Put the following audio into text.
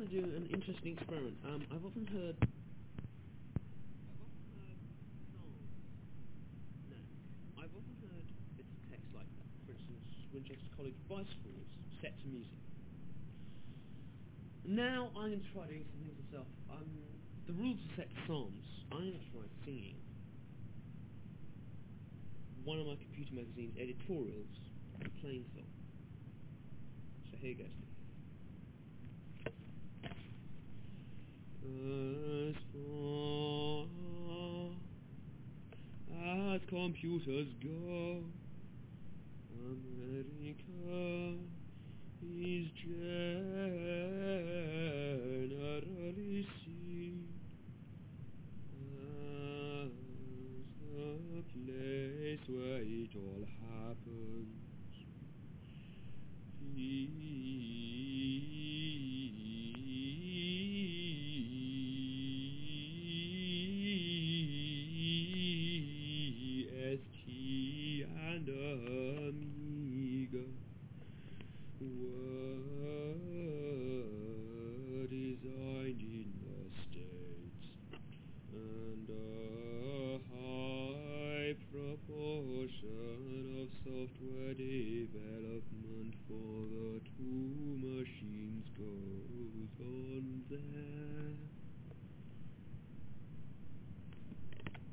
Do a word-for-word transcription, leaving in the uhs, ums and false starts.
want to do an interesting experiment. Um, I've often heard... I've often heard songs... No. I've often heard bits of text like that. For instance, Winchester College bicycles set to music. Now I'm going to try doing some things myself. Um, the rules are set to Psalms. I'm going to try singing one of my computer magazine's editorials, a plain song. So here goes. As far as computers go, America is generally seen as the place where it all happens. P S T and Amiga were designed in the States, and a high proportion of software development for the two machines goes on there.